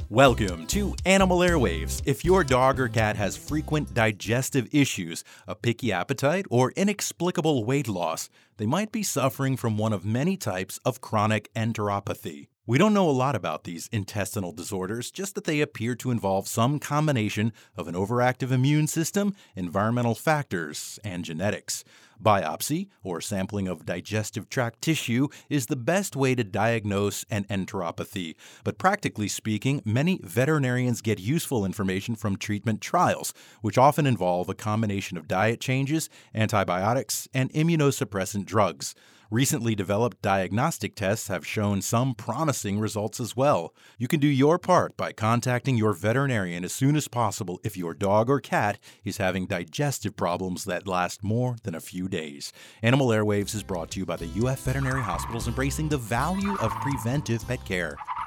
Welcome to Animal Airwaves. If your dog or cat has frequent digestive issues, a picky appetite, or inexplicable weight loss, they might be suffering from one of many types of chronic enteropathy. We don't know a lot about these intestinal disorders, just that they appear to involve some combination of an overactive immune system, environmental factors, and genetics. Biopsy, or sampling of digestive tract tissue, is the best way to diagnose an enteropathy. But practically speaking, many veterinarians get useful information from treatment trials, which often involve a combination of diet changes, antibiotics, and immunosuppressant drugs. Recently developed diagnostic tests have shown some promising results as well. You can do your part by contacting your veterinarian as soon as possible if your dog or cat is having digestive problems that last more than a few days. Animal Airwaves is brought to you by the UF Veterinary Hospitals, embracing the value of preventive pet care.